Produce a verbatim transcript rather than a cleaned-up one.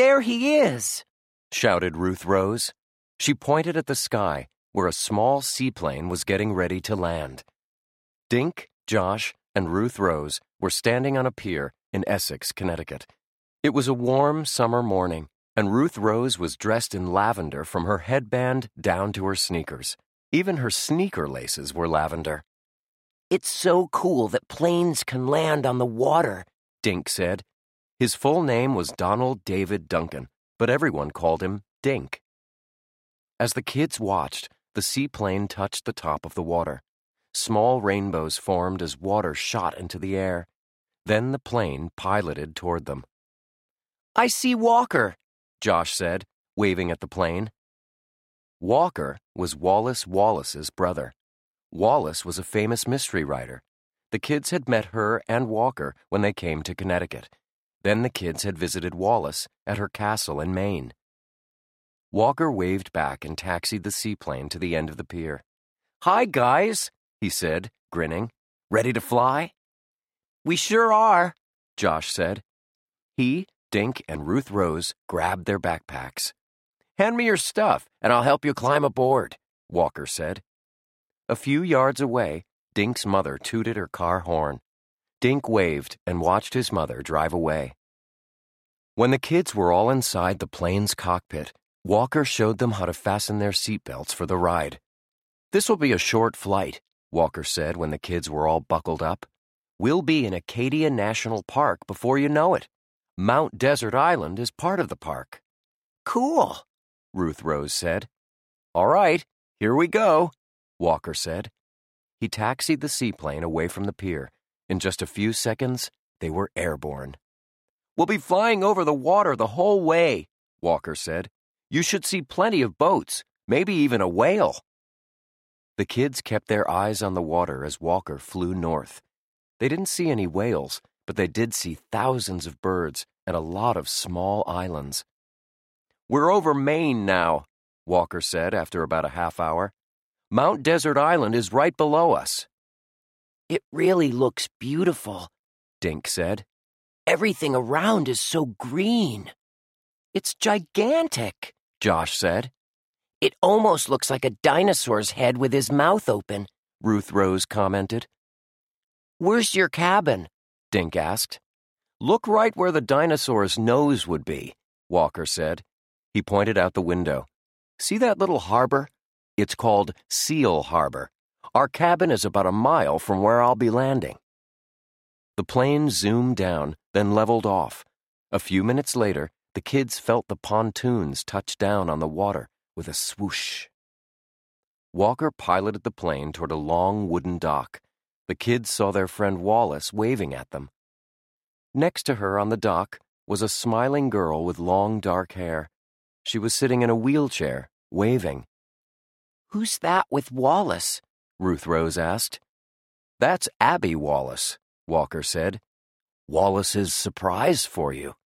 There he is!" shouted Ruth Rose. She pointed at the sky, where a small seaplane was getting ready to land. Dink, Josh, and Ruth Rose were standing on a pier in Essex, Connecticut. It was a warm summer morning, and Ruth Rose was dressed in lavender from her headband down to her sneakers. Even her sneaker laces were lavender. "It's so cool that planes can land on the water," Dink said. His full name was Donald David Duncan, but everyone called him Dink. As the kids watched, the seaplane touched the top of the water. Small rainbows formed as water shot into the air. Then the plane piloted toward them. "I see Walker," Josh said, waving at the plane. Walker was Wallace Wallace's brother. Wallace was a famous mystery writer. The kids had met her and Walker when they came to Connecticut. Then the kids had visited Wallace at her castle in Maine. Walker waved back and taxied the seaplane to the end of the pier. "Hi, guys," he said, grinning. "Ready to fly?" "We sure are," Josh said. He, Dink, and Ruth Rose grabbed their backpacks. "Hand me your stuff, and I'll help you climb aboard," Walker said. A few yards away, Dink's mother tooted her car horn. Dink waved and watched his mother drive away. When the kids were all inside the plane's cockpit, Walker showed them how to fasten their seatbelts for the ride. "This will be a short flight," Walker said when the kids were all buckled up. "We'll be in Acadia National Park before you know it. Mount Desert Island is part of the park." "Cool," Ruth Rose said. "All right, here we go," Walker said. He taxied the seaplane away from the pier. In just a few seconds, they were airborne. "We'll be flying over the water the whole way," Walker said. "You should see plenty of boats, maybe even a whale." The kids kept their eyes on the water as Walker flew north. They didn't see any whales, but they did see thousands of birds and a lot of small islands. "We're over Maine now," Walker said after about a half hour. "Mount Desert Island is right below us." "It really looks beautiful," Dink said. "Everything around is so green." "It's gigantic," Josh said. "It almost looks like a dinosaur's head with his mouth open," Ruth Rose commented. "Where's your cabin?" Dink asked. "Look right where the dinosaur's nose would be," Walker said. He pointed out the window. "See that little harbor? It's called Seal Harbor. Our cabin is about a mile from where I'll be landing." The plane zoomed down, then leveled off. A few minutes later, the kids felt the pontoons touch down on the water with a swoosh. Walker piloted the plane toward a long wooden dock. The kids saw their friend Wallace waving at them. Next to her on the dock was a smiling girl with long dark hair. She was sitting in a wheelchair, waving. "Who's that with Wallace?" Ruth Rose asked. "That's Abby Wallace," Walker said. "Wallace's surprise for you."